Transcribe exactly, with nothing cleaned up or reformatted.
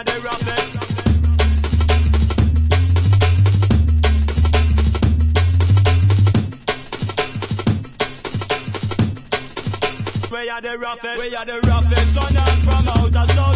are the roughest. We are the roughest, we are the roughest, turn up from outer south.